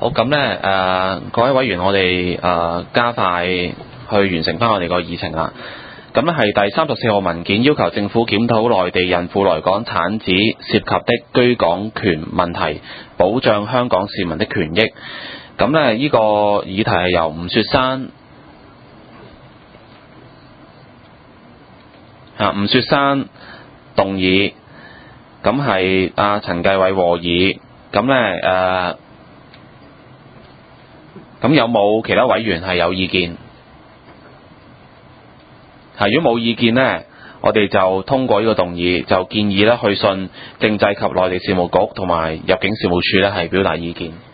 好，咁呢，各位委員，我哋加快去完成翻我哋個議程啦。咁呢係第34號文件，要求政府檢討內地孕婦來港產子涉及的居港權問題，保障香港市民的權益。咁呢，呢個議題係由吳雪山動議，咁係陳繼偉和議。咁呢，咁有冇其他委員係有意見？如果冇意見呢，我哋就通過呢個動議，就建議呢去信政制及內地事務局同埋入境事務處呢係表達意見。